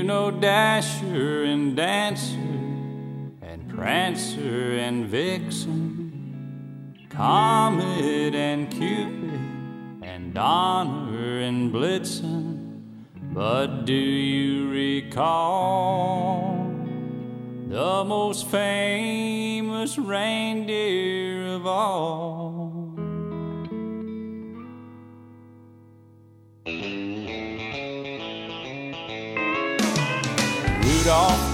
know Dasher and Dancer and Prancer and Vixen, Comet and Cupid and Donner and Blitzen. But do you recall the most famous reindeer of all? Rudolph